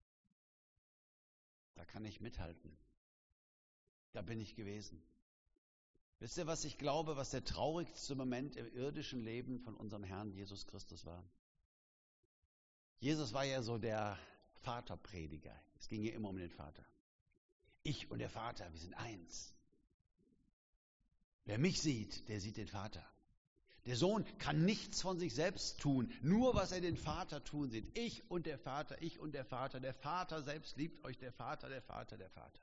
da kann ich mithalten. Da bin ich gewesen. Wisst ihr, was ich glaube, was der traurigste Moment im irdischen Leben von unserem Herrn Jesus Christus war? Jesus war ja so der Vaterprediger. Es ging ja immer um den Vater. Ich und der Vater, wir sind eins. Wer mich sieht, der sieht den Vater. Der Sohn kann nichts von sich selbst tun, nur was er den Vater tun sieht. Ich und der Vater, ich und der Vater. Der Vater selbst liebt euch, der Vater, der Vater, der Vater.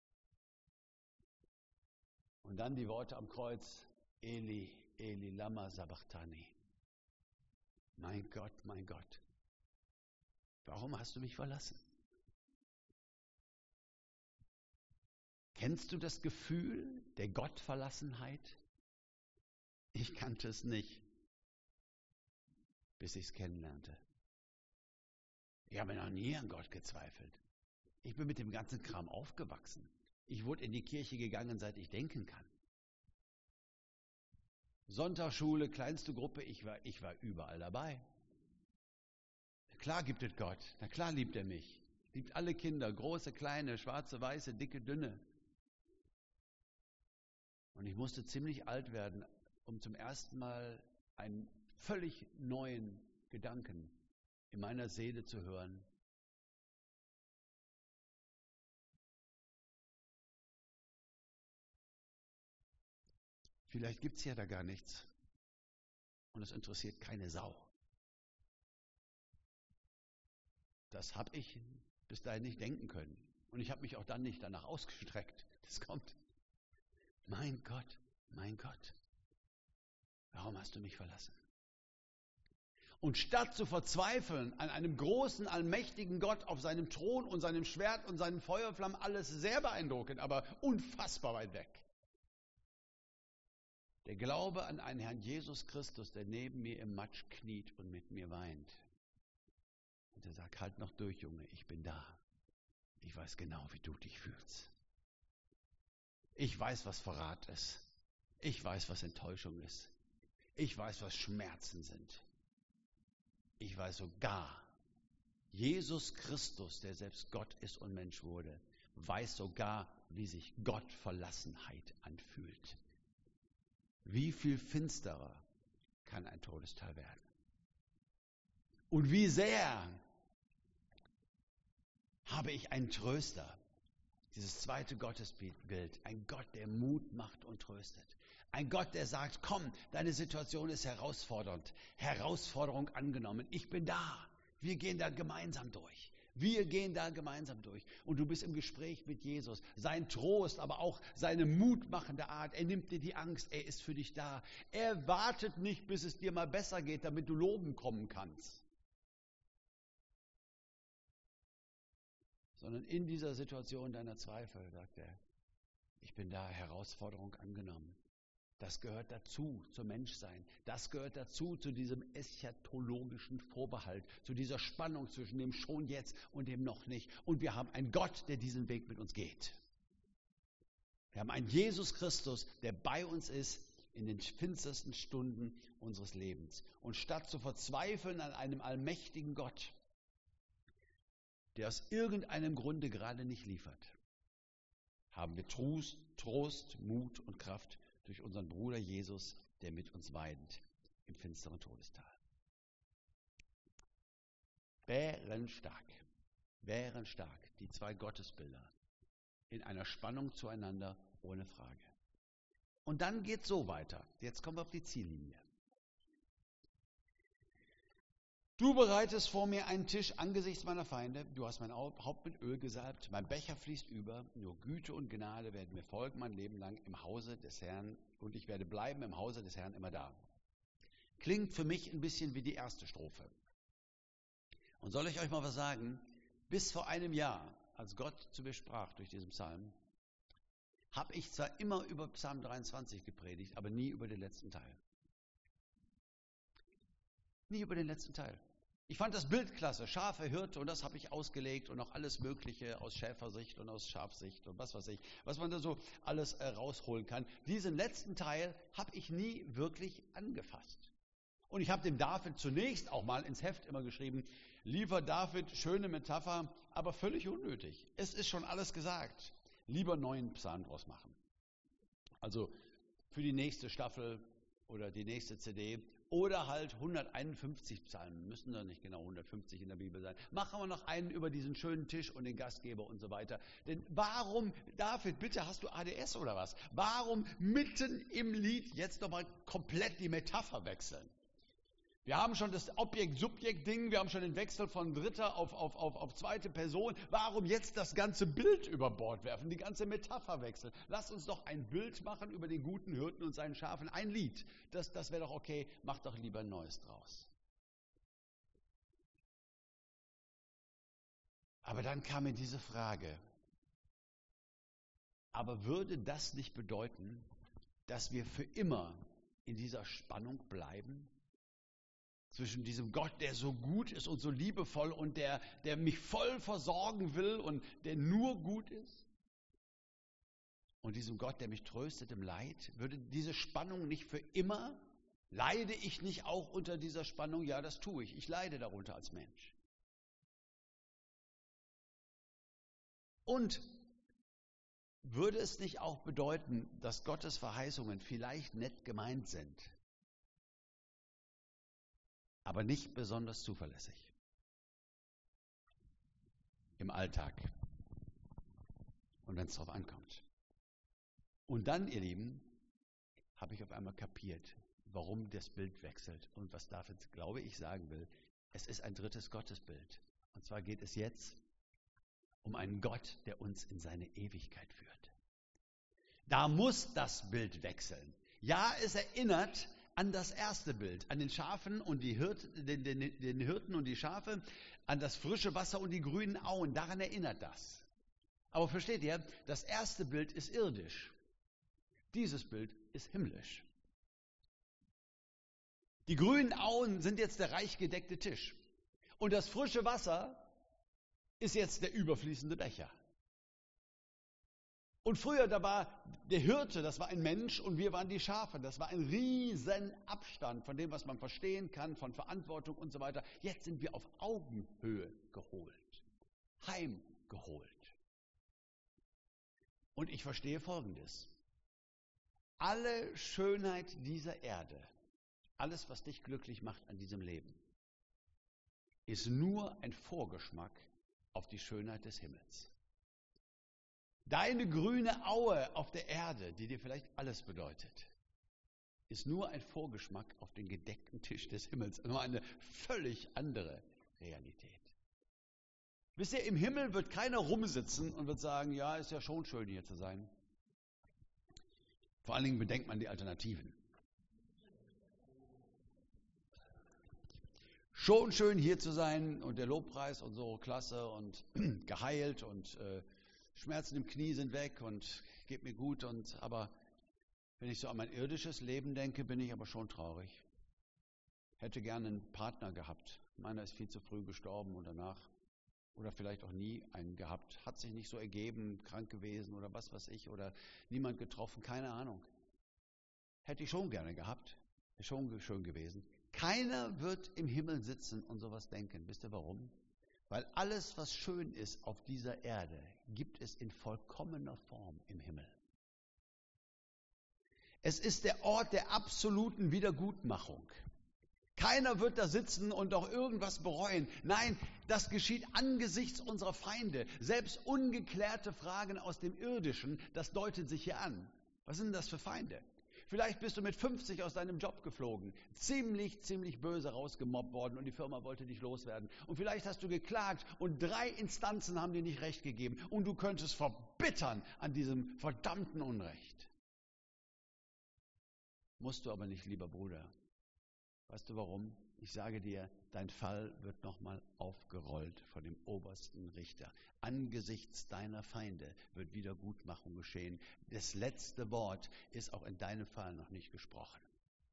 Und dann die Worte am Kreuz, Eli, Eli, lama sabachthani. Mein Gott, mein Gott, warum hast du mich verlassen? Kennst du das Gefühl der Gottverlassenheit? Ich kannte es nicht, bis ich es kennenlernte. Ich habe noch nie an Gott gezweifelt. Ich bin mit dem ganzen Kram aufgewachsen. Ich wurde in die Kirche gegangen, seit ich denken kann. Sonntagsschule, kleinste Gruppe, ich war, ich war überall dabei. Klar gibt es Gott, na klar liebt er mich. Liebt alle Kinder, große, kleine, schwarze, weiße, dicke, dünne. Und ich musste ziemlich alt werden, um zum ersten Mal einen völlig neuen Gedanken in meiner Seele zu hören. Vielleicht gibt es ja da gar nichts und es interessiert keine Sau. Das habe ich bis dahin nicht denken können. Und ich habe mich auch dann nicht danach ausgestreckt. Das kommt. Mein Gott, mein Gott, warum hast du mich verlassen? Und statt zu verzweifeln an einem großen, allmächtigen Gott auf seinem Thron und seinem Schwert und seinen Feuerflammen, alles sehr beeindruckend, aber unfassbar weit weg. Der Glaube an einen Herrn Jesus Christus, der neben mir im Matsch kniet und mit mir weint. Und er sagt, halt noch durch, Junge, ich bin da. Ich weiß genau, wie du dich fühlst. Ich weiß, was Verrat ist. Ich weiß, was Enttäuschung ist. Ich weiß, was Schmerzen sind. Ich weiß sogar, Jesus Christus, der selbst Gott ist und Mensch wurde, weiß sogar, wie sich Gottverlassenheit anfühlt. Wie viel finsterer kann ein Todestal werden? Und wie sehr habe ich einen Tröster, dieses zweite Gottesbild, ein Gott, der Mut macht und tröstet. Ein Gott, der sagt, komm, deine Situation ist herausfordernd, Herausforderung angenommen, ich bin da, wir gehen da gemeinsam durch. Wir gehen da gemeinsam durch. Und du bist im Gespräch mit Jesus. Sein Trost, aber auch seine mutmachende Art. Er nimmt dir die Angst. Er ist für dich da. Er wartet nicht, bis es dir mal besser geht, damit du loben kommen kannst. Sondern in dieser Situation deiner Zweifel, sagt er, ich bin da, Herausforderung angenommen. Das gehört dazu, zum Menschsein. Das gehört dazu, zu diesem eschatologischen Vorbehalt, zu dieser Spannung zwischen dem schon jetzt und dem noch nicht. Und wir haben einen Gott, der diesen Weg mit uns geht. Wir haben einen Jesus Christus, der bei uns ist in den finstersten Stunden unseres Lebens. Und statt zu verzweifeln an einem allmächtigen Gott, der aus irgendeinem Grunde gerade nicht liefert, haben wir Trost, Trost, Mut und Kraft durch unseren Bruder Jesus, der mit uns weidet im finsteren Todestal. Bärenstark, bärenstark, die zwei Gottesbilder in einer Spannung zueinander, ohne Frage. Und dann geht es so weiter. Jetzt kommen wir auf die Ziellinie. Du bereitest vor mir einen Tisch angesichts meiner Feinde. Du hast mein Haupt mit Öl gesalbt. Mein Becher fließt über. Nur Güte und Gnade werden mir folgen mein Leben lang im Hause des Herrn. Und ich werde bleiben im Hause des Herrn immer da. Klingt für mich ein bisschen wie die erste Strophe. Und soll ich euch mal was sagen? Bis vor einem Jahr, als Gott zu mir sprach durch diesen Psalm, habe ich zwar immer über Psalm dreiundzwanzig gepredigt, aber nie über den letzten Teil. Nie über den letzten Teil. Ich fand das Bild klasse, Schafe, Hirte, und das habe ich ausgelegt und auch alles Mögliche aus Schäfersicht und aus Schafsicht und was weiß ich, was man da so alles äh, rausholen kann. Diesen letzten Teil habe ich nie wirklich angefasst. Und ich habe dem David zunächst auch mal ins Heft immer geschrieben, lieber David, schöne Metapher, aber völlig unnötig. Es ist schon alles gesagt. Lieber neuen Psalm draus machen. Also für die nächste Staffel oder die nächste C D oder halt hunderteinundfünfzig Psalmen, müssen doch nicht genau hundertfünfzig in der Bibel sein. Machen wir noch einen über diesen schönen Tisch und den Gastgeber und so weiter. Denn warum, David, bitte, hast du A D S oder was? Warum mitten im Lied jetzt nochmal komplett die Metapher wechseln? Wir haben schon das Objekt-Subjekt-Ding, wir haben schon den Wechsel von dritter auf, auf, auf, auf zweite Person. Warum jetzt das ganze Bild über Bord werfen, die ganze Metapher wechseln? Lass uns doch ein Bild machen über den guten Hirten und seinen Schafen. Ein Lied, das, das wäre doch okay, mach doch lieber ein neues draus. Aber dann kam mir diese Frage, aber würde das nicht bedeuten, dass wir für immer in dieser Spannung bleiben? Zwischen diesem Gott, der so gut ist und so liebevoll und der, der mich voll versorgen will und der nur gut ist. Und diesem Gott, der mich tröstet im Leid. Würde diese Spannung nicht für immer, leide ich nicht auch unter dieser Spannung? Ja, das tue ich. Ich leide darunter als Mensch. Und würde es nicht auch bedeuten, dass Gottes Verheißungen vielleicht nett gemeint sind, aber nicht besonders zuverlässig im Alltag und wenn es darauf ankommt. Und dann, ihr Lieben, habe ich auf einmal kapiert, warum das Bild wechselt und was David, glaube ich, sagen will. Es ist ein drittes Gottesbild. Und zwar geht es jetzt um einen Gott, der uns in seine Ewigkeit führt. Da muss das Bild wechseln. Ja, es erinnert an das erste Bild, an den Schafen und die Hirten, den, den, den Hirten und die Schafe, an das frische Wasser und die grünen Auen. Daran erinnert das. Aber versteht ihr, das erste Bild ist irdisch. Dieses Bild ist himmlisch. Die grünen Auen sind jetzt der reich gedeckte Tisch. Und das frische Wasser ist jetzt der überfließende Becher. Und früher, da war der Hirte, das war ein Mensch und wir waren die Schafe. Das war ein riesen Abstand von dem, was man verstehen kann, von Verantwortung und so weiter. Jetzt sind wir auf Augenhöhe geholt, heimgeholt. Und ich verstehe Folgendes. Alle Schönheit dieser Erde, alles, was dich glücklich macht an diesem Leben, ist nur ein Vorgeschmack auf die Schönheit des Himmels. Deine grüne Aue auf der Erde, die dir vielleicht alles bedeutet, ist nur ein Vorgeschmack auf den gedeckten Tisch des Himmels. Nur eine völlig andere Realität. Wisst ihr, im Himmel wird keiner rumsitzen und wird sagen, ja, ist ja schon schön hier zu sein. Vor allen Dingen bedenkt man die Alternativen. Schon schön hier zu sein und der Lobpreis und so, klasse und geheilt und äh, Schmerzen im Knie sind weg und geht mir gut. Und aber wenn ich so an mein irdisches Leben denke, bin ich aber schon traurig. Hätte gerne einen Partner gehabt. Meiner ist viel zu früh gestorben und danach oder vielleicht auch nie einen gehabt. Hat sich nicht so ergeben, krank gewesen oder was weiß ich oder niemand getroffen, keine Ahnung. Hätte ich schon gerne gehabt, ist schon schön gewesen. Keiner wird im Himmel sitzen und sowas denken. Wisst ihr warum? Weil alles, was schön ist auf dieser Erde, gibt es in vollkommener Form im Himmel. Es ist der Ort der absoluten Wiedergutmachung. Keiner wird da sitzen und auch irgendwas bereuen. Nein, das geschieht angesichts unserer Feinde. Selbst ungeklärte Fragen aus dem Irdischen, das deutet sich hier an. Was sind denn das für Feinde? Vielleicht bist du mit fünfzig aus deinem Job geflogen, ziemlich, ziemlich böse rausgemobbt worden und die Firma wollte dich loswerden. Und vielleicht hast du geklagt und drei Instanzen haben dir nicht recht gegeben und du könntest verbittern an diesem verdammten Unrecht. Musst du aber nicht, lieber Bruder. Weißt du warum? Ich sage dir, dein Fall wird nochmal aufgerollt von dem obersten Richter. Angesichts deiner Feinde wird Wiedergutmachung geschehen. Das letzte Wort ist auch in deinem Fall noch nicht gesprochen.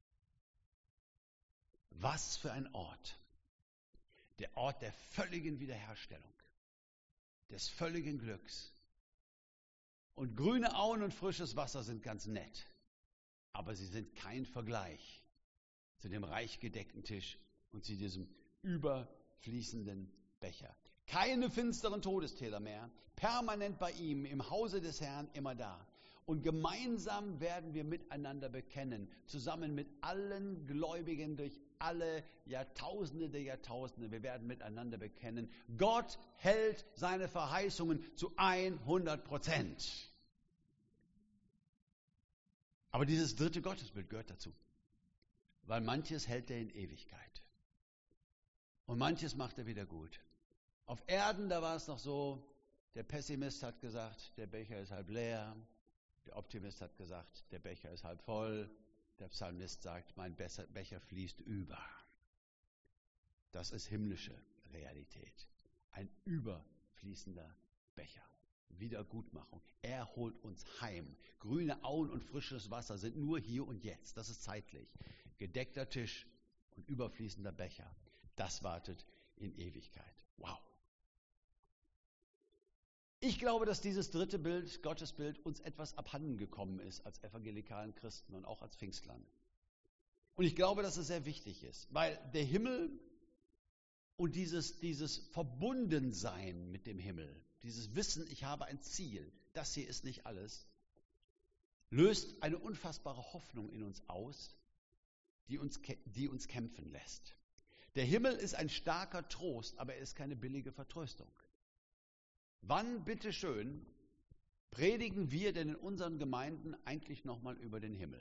Was für ein Ort. Der Ort der völligen Wiederherstellung, des völligen Glücks. Und grüne Auen und frisches Wasser sind ganz nett, aber sie sind kein Vergleich zu dem reich gedeckten Tisch und zu diesem überfließenden Becher. Keine finsteren Todestäler mehr, permanent bei ihm, im Hause des Herrn, immer da. Und gemeinsam werden wir miteinander bekennen, zusammen mit allen Gläubigen durch alle Jahrtausende der Jahrtausende. Wir werden miteinander bekennen, Gott hält seine Verheißungen zu hundert Prozent. Aber dieses dritte Gottesbild gehört dazu. Weil manches hält er in Ewigkeit. Und manches macht er wieder gut. Auf Erden, da war es noch so, der Pessimist hat gesagt, der Becher ist halb leer. Der Optimist hat gesagt, der Becher ist halb voll. Der Psalmist sagt, mein Becher fließt über. Das ist himmlische Realität. Ein überfließender Becher. Wiedergutmachung. Er holt uns heim. Grüne Auen und frisches Wasser sind nur hier und jetzt. Das ist zeitlich. Gedeckter Tisch und überfließender Becher. Das wartet in Ewigkeit. Wow. Ich glaube, dass dieses dritte Bild, Gottesbild, uns etwas abhanden gekommen ist als evangelikalen Christen und auch als Pfingstlern. Und ich glaube, dass es sehr wichtig ist, weil der Himmel und dieses, dieses Verbundensein mit dem Himmel, dieses Wissen, ich habe ein Ziel, das hier ist nicht alles, löst eine unfassbare Hoffnung in uns aus, die uns, die uns kämpfen lässt. Der Himmel ist ein starker Trost, aber er ist keine billige Vertröstung. Wann, bitteschön, predigen wir denn in unseren Gemeinden eigentlich nochmal über den Himmel?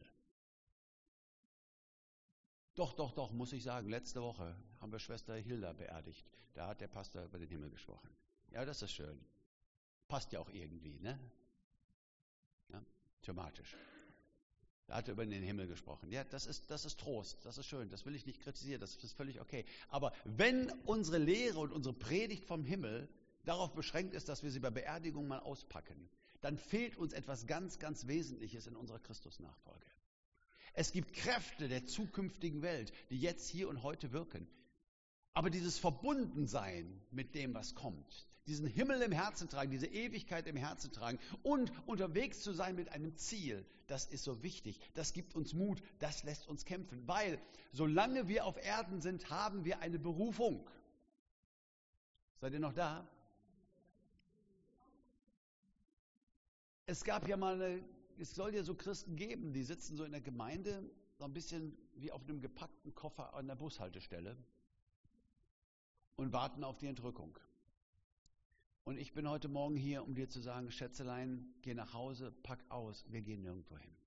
Doch, doch, doch, muss ich sagen, letzte Woche haben wir Schwester Hilda beerdigt. Da hat der Pastor über den Himmel gesprochen. Ja, das ist schön. Passt ja auch irgendwie, ne? Ja, thematisch. Da hat er über den Himmel gesprochen. Ja, das ist, das ist Trost, das ist schön, das will ich nicht kritisieren, das ist völlig okay. Aber wenn unsere Lehre und unsere Predigt vom Himmel darauf beschränkt ist, dass wir sie bei Beerdigung mal auspacken, dann fehlt uns etwas ganz, ganz Wesentliches in unserer Christusnachfolge. Es gibt Kräfte der zukünftigen Welt, die jetzt, hier und heute wirken. Aber dieses Verbundensein mit dem, was kommt, diesen Himmel im Herzen tragen, diese Ewigkeit im Herzen tragen und unterwegs zu sein mit einem Ziel, das ist so wichtig. Das gibt uns Mut, das lässt uns kämpfen, weil solange wir auf Erden sind, haben wir eine Berufung. Seid ihr noch da? Es gab ja mal eine, es soll ja so Christen geben, die sitzen so in der Gemeinde, so ein bisschen wie auf einem gepackten Koffer an der Bushaltestelle und warten auf die Entrückung. Und ich bin heute Morgen hier, um dir zu sagen, Schätzelein, geh nach Hause, pack aus, wir gehen nirgendwo hin.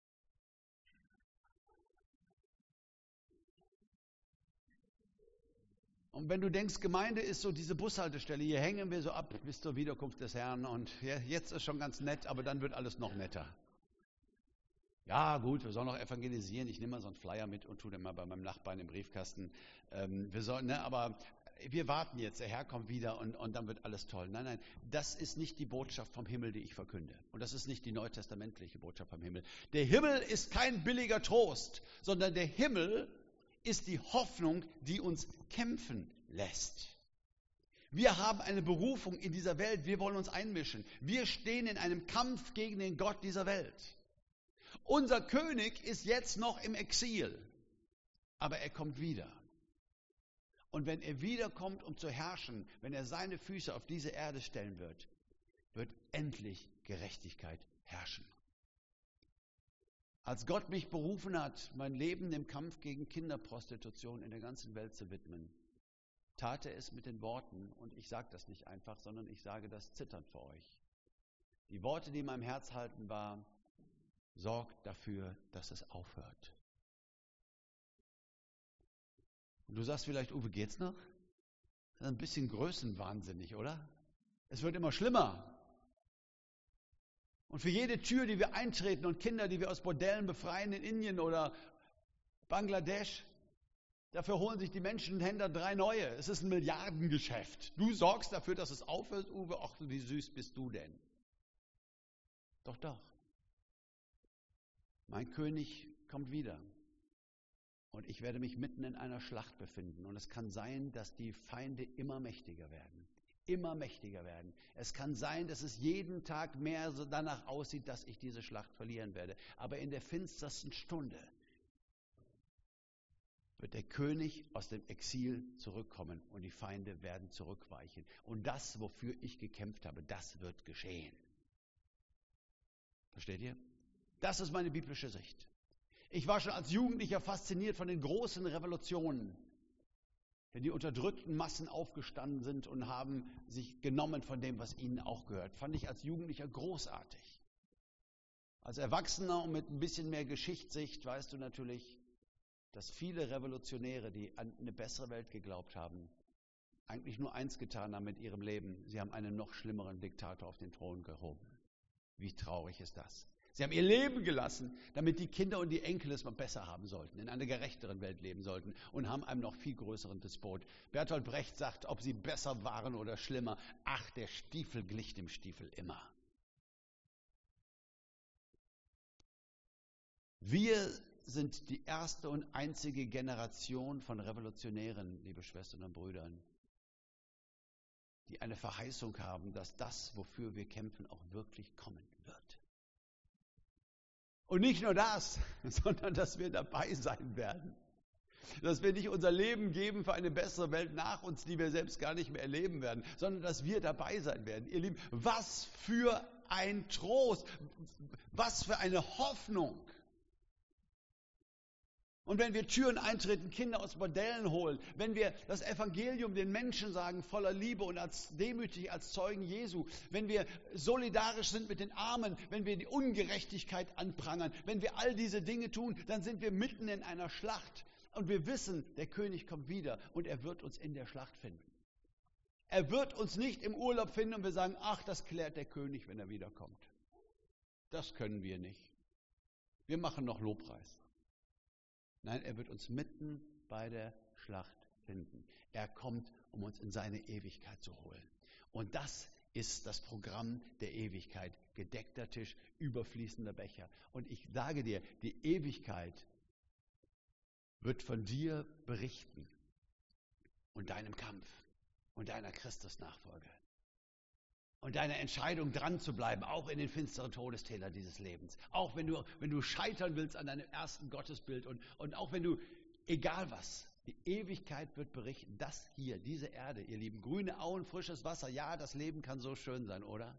Und wenn du denkst, Gemeinde ist so diese Bushaltestelle, hier hängen wir so ab bis zur Wiederkunft des Herrn und ja, jetzt ist schon ganz nett, aber dann wird alles noch netter. Ja gut, wir sollen noch evangelisieren, ich nehme mal so einen Flyer mit und tue den mal bei meinem Nachbarn im Briefkasten. Ähm, wir sollen, ne, aber wir warten jetzt, der Herr kommt wieder und, und dann wird alles toll. Nein, nein, das ist nicht die Botschaft vom Himmel, die ich verkünde. Und das ist nicht die neutestamentliche Botschaft vom Himmel. Der Himmel ist kein billiger Trost, sondern der Himmel ist die Hoffnung, die uns kämpfen lässt. Wir haben eine Berufung in dieser Welt, wir wollen uns einmischen. Wir stehen in einem Kampf gegen den Gott dieser Welt. Unser König ist jetzt noch im Exil, aber er kommt wieder. Und wenn er wiederkommt, um zu herrschen, wenn er seine Füße auf diese Erde stellen wird, wird endlich Gerechtigkeit herrschen. Als Gott mich berufen hat, mein Leben dem Kampf gegen Kinderprostitution in der ganzen Welt zu widmen, tat er es mit den Worten, und ich sage das nicht einfach, sondern ich sage das zitternd für euch. Die Worte, die in meinem Herz halten, war: Sorgt dafür, dass es aufhört. Und du sagst vielleicht: Uwe, geht's noch? Das ist ein bisschen größenwahnsinnig, oder? Es wird immer schlimmer. Und für jede Tür, die wir eintreten und Kinder, die wir aus Bordellen befreien in Indien oder Bangladesch, dafür holen sich die Menschenhändler drei neue. Es ist ein Milliardengeschäft. Du sorgst dafür, dass es aufhört, Uwe. Ach, wie süß bist du denn? Doch, doch. Mein König kommt wieder. Und ich werde mich mitten in einer Schlacht befinden. Und es kann sein, dass die Feinde immer mächtiger werden. Immer mächtiger werden. Es kann sein, dass es jeden Tag mehr so danach aussieht, dass ich diese Schlacht verlieren werde. Aber in der finstersten Stunde wird der König aus dem Exil zurückkommen und die Feinde werden zurückweichen. Und das, wofür ich gekämpft habe, das wird geschehen. Versteht ihr? Das ist meine biblische Sicht. Ich war schon als Jugendlicher fasziniert von den großen Revolutionen, wenn die unterdrückten Massen aufgestanden sind und haben sich genommen von dem, was ihnen auch gehört. Fand ich als Jugendlicher großartig. Als Erwachsener und mit ein bisschen mehr Geschichtssicht weißt du natürlich, dass viele Revolutionäre, die an eine bessere Welt geglaubt haben, eigentlich nur eins getan haben mit ihrem Leben. Sie haben einen noch schlimmeren Diktator auf den Thron gehoben. Wie traurig ist das? Sie haben ihr Leben gelassen, damit die Kinder und die Enkel es mal besser haben sollten, in einer gerechteren Welt leben sollten und haben einen noch viel größeren Despot. Bertolt Brecht sagt, ob sie besser waren oder schlimmer, ach, der Stiefel glich dem Stiefel immer. Wir sind die erste und einzige Generation von Revolutionären, liebe Schwestern und Brüder, die eine Verheißung haben, dass das, wofür wir kämpfen, auch wirklich kommen wird. Und nicht nur das, sondern dass wir dabei sein werden. Dass wir nicht unser Leben geben für eine bessere Welt nach uns, die wir selbst gar nicht mehr erleben werden, sondern dass wir dabei sein werden. Ihr Lieben, was für ein Trost, was für eine Hoffnung. Und wenn wir Türen eintreten, Kinder aus Bordellen holen, wenn wir das Evangelium den Menschen sagen, voller Liebe und als demütig als Zeugen Jesu, wenn wir solidarisch sind mit den Armen, wenn wir die Ungerechtigkeit anprangern, wenn wir all diese Dinge tun, dann sind wir mitten in einer Schlacht. Und wir wissen, der König kommt wieder und er wird uns in der Schlacht finden. Er wird uns nicht im Urlaub finden und wir sagen, ach, das klärt der König, wenn er wiederkommt. Das können wir nicht. Wir machen noch Lobpreis. Nein, er wird uns mitten bei der Schlacht finden. Er kommt, um uns in seine Ewigkeit zu holen. Und das ist das Programm der Ewigkeit. Gedeckter Tisch, überfließender Becher. Und ich sage dir, die Ewigkeit wird von dir berichten und deinem Kampf und deiner Christusnachfolge. Und deine Entscheidung, dran zu bleiben, auch in den finsteren Todestälern dieses Lebens. Auch wenn du, wenn du scheitern willst an deinem ersten Gottesbild und, und auch wenn du, egal was, die Ewigkeit wird berichten, das hier, diese Erde, ihr Lieben, grüne Auen, frisches Wasser, ja, das Leben kann so schön sein, oder?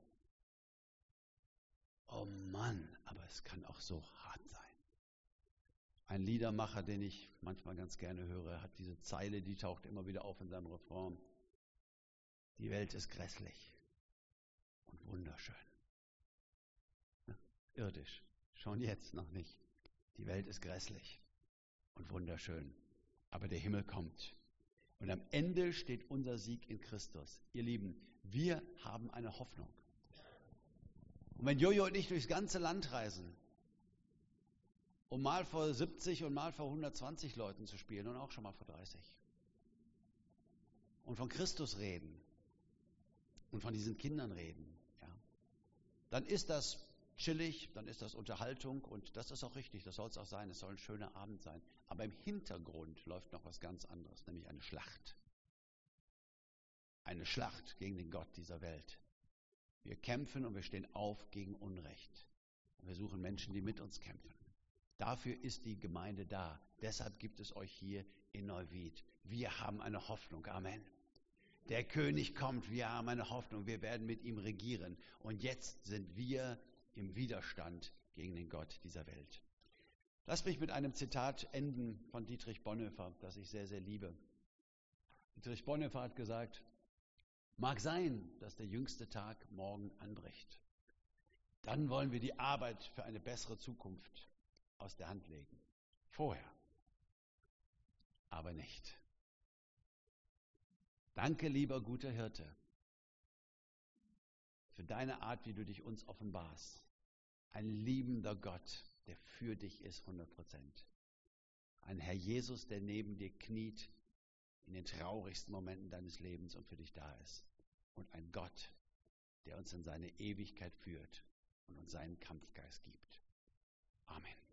Oh Mann, aber es kann auch so hart sein. Ein Liedermacher, den ich manchmal ganz gerne höre, hat diese Zeile, die taucht immer wieder auf in seinem Refrain. Die Welt ist grässlich. Und wunderschön. Ja, irdisch. Schon jetzt noch nicht. Die Welt ist grässlich und wunderschön. Aber der Himmel kommt. Und am Ende steht unser Sieg in Christus. Ihr Lieben, wir haben eine Hoffnung. Und wenn Jojo und ich durchs ganze Land reisen, um mal vor siebzig und mal vor hundertzwanzig Leuten zu spielen und auch schon mal vor dreißig und von Christus reden, und von diesen Kindern reden, ja, dann ist das chillig, dann ist das Unterhaltung und das ist auch richtig, das soll es auch sein, es soll ein schöner Abend sein. Aber im Hintergrund läuft noch was ganz anderes, nämlich eine Schlacht. Eine Schlacht gegen den Gott dieser Welt. Wir kämpfen und wir stehen auf gegen Unrecht. Und wir suchen Menschen, die mit uns kämpfen. Dafür ist die Gemeinde da. Deshalb gibt es euch hier in Neuwied. Wir haben eine Hoffnung. Amen. Der König kommt. Wir haben eine Hoffnung. Wir werden mit ihm regieren. Und jetzt sind wir im Widerstand gegen den Gott dieser Welt. Lass mich mit einem Zitat enden von Dietrich Bonhoeffer, das ich sehr, sehr liebe. Dietrich Bonhoeffer hat gesagt, mag sein, dass der jüngste Tag morgen anbricht. Dann wollen wir die Arbeit für eine bessere Zukunft aus der Hand legen. Vorher aber nicht. Danke, lieber guter Hirte, für deine Art, wie du dich uns offenbarst. Ein liebender Gott, der für dich ist, hundert Prozent. Ein Herr Jesus, der neben dir kniet in den traurigsten Momenten deines Lebens und für dich da ist. Und ein Gott, der uns in seine Ewigkeit führt und uns seinen Kampfgeist gibt. Amen.